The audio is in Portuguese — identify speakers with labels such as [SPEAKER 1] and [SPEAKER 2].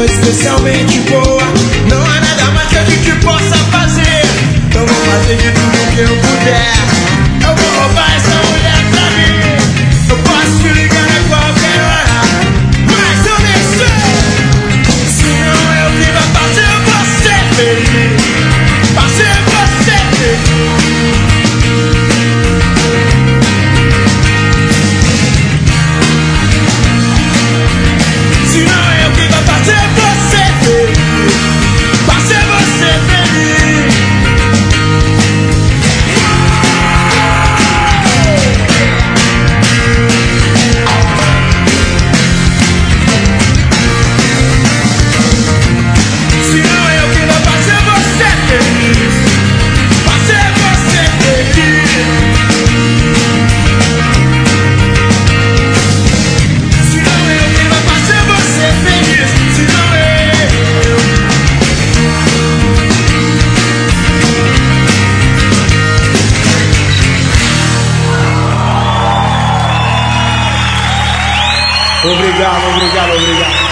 [SPEAKER 1] especialmente boa. Não há nada mais que a gente possa fazer. Então vou fazer de tudo que eu puder. Eu vou roubar essa mulher pra mim. Eu posso te ligar a qualquer hora, mas eu nem sei se não é o que vai fazer você feliz. Fazer você feliz. Se não é o que vai fazer você feliz. Fazer você feliz. Se não é o que vai fazer você feliz. Fazer você feliz. Se não é o que vai fazer você feliz. Se não é eu. Obrigado, obrigado, obrigado.